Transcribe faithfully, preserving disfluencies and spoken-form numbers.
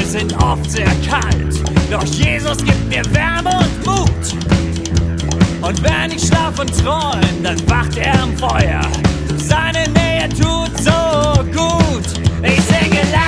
sind oft sehr kalt, doch Jesus gibt mir Wärme und Mut. Und wenn ich schlaf und träum, dann wacht er im Feuer. Seine Nähe tut so gut. Ich singe laut.